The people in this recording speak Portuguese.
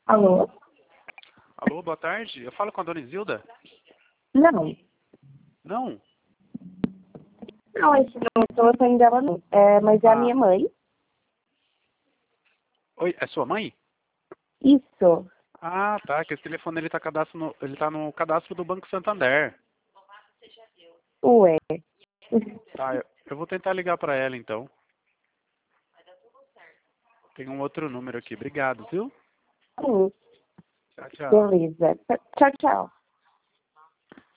Alô? Alô, boa tarde. Eu falo com a dona Isilda? Não. Não? Não, esse não, o telefone dela não. Mas é a minha mãe. Oi, é sua mãe? Isso. Ah, tá, que esse telefone ele tá no cadastro do Banco Santander. Ué. Tá, eu vou tentar ligar pra ela então. Tem um outro número aqui. Obrigado, viu? Sim. Tchau, tchau. Beleza. Tchau, tchau.